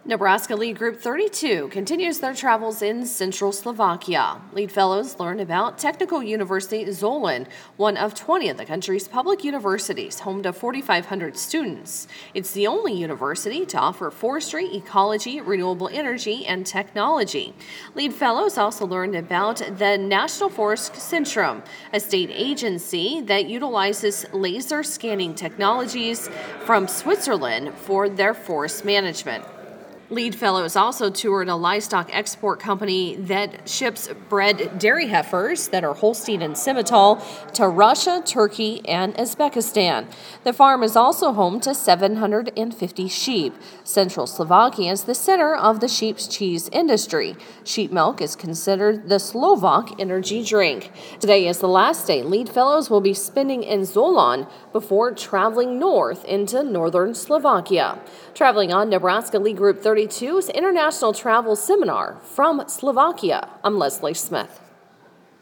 Nebraska Lead Group 32 continues their travels in central Slovakia. Lead fellows learn about Technical University Zolin, one of 20 of the country's public universities, home to 4,500 students. It's the only university to offer forestry, ecology, renewable energy, and technology. Lead fellows also learned about the National Forest Centrum, a state agency that utilizes laser scanning technologies from Switzerland for their forest management. Lead fellows also toured a livestock export company that ships bred dairy heifers that are Holstein and Simmental to Russia, Turkey, and Uzbekistan. The farm is also home to 750 sheep. Central Slovakia is the center of the sheep's cheese industry. Sheep milk is considered the Slovak energy drink. Today is the last day Lead fellows will be spending in Zolin before traveling north into northern Slovakia. Traveling on Nebraska Lead Group 32's International Travel Seminar from Slovakia, I'm Leslie Smith.